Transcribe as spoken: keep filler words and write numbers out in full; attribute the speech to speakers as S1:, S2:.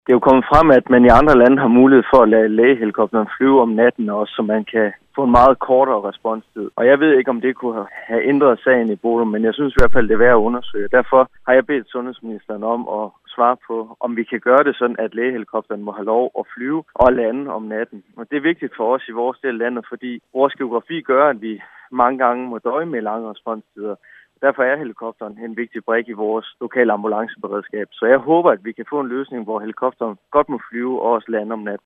S1: Det er jo kommet frem, at man i andre lande har mulighed for at lade lægehelikopteren flyve om natten også, så man kan få en meget kortere responstid. Og jeg ved ikke, om det kunne have ændret sagen i Bodum, men jeg synes i hvert fald, det er værd at undersøge. Derfor har jeg bedt sundhedsministeren om at svare på, om vi kan gøre det sådan, at lægehelikopteren må have lov at flyve og lande om natten. Og det er vigtigt for os i vores del af landet, fordi vores geografi gør, at vi mange gange må døje med lange responstider. Derfor er helikopteren en vigtig brik i vores lokale ambulanceberedskab. Så jeg håber, at vi kan få en løsning, hvor helikopteren godt må flyve og også lande om natten.